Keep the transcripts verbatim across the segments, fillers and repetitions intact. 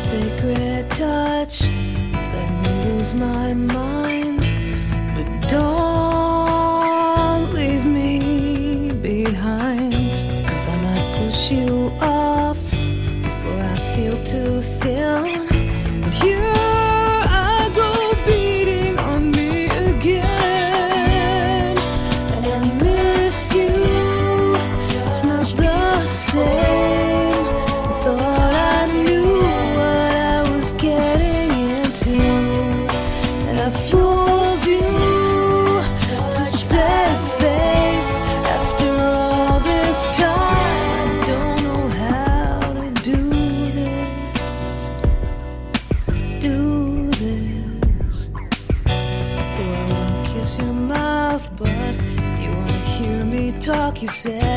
sacred touch, let me lose my mind, but don't leave me behind, 'cause I might push you off before I feel too thin. And here I go beating on me again, and I miss you. It's not the same. I thought I knew what I was getting into, and I fooled you to save face. After all this time, I don't know how to do this, do this. Oh, I wanna kiss your mouth, but you wanna hear me talk. You say,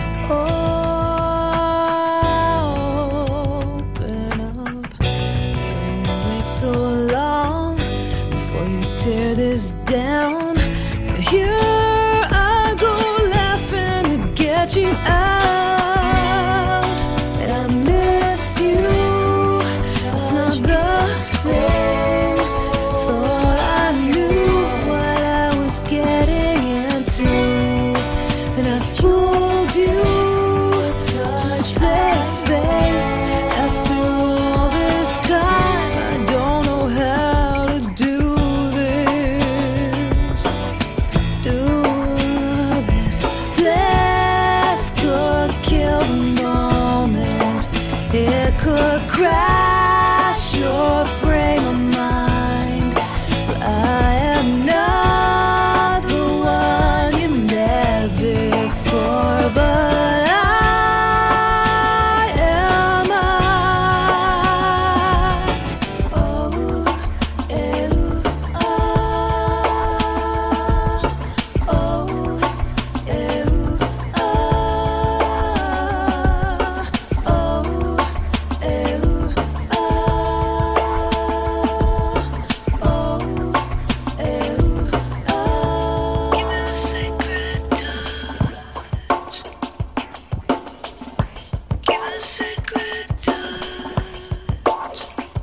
open up. You only wait so long before you tear this down. But here I go laughing to get you out, and I miss you. It's not the same. Thought I knew what I was getting into, and I fooled you to save face. After all this time, I don't know how to do this, do this. Bliss could kill the moment. It could crash your frame of mind. But I am not the one you met before, but I am I. Oh, eh, ah. Oh, eh, ah. Oh, eh, ah. Oh, eh, ah. Give me the sacred touch. Give me the sacred touch.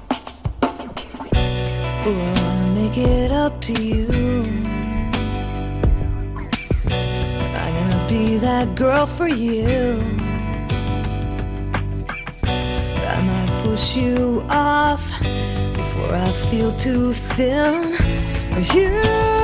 Oh, I wanna make it up to you. I'm gonna be that girl for you. But I might push you off before I feel too thin. But here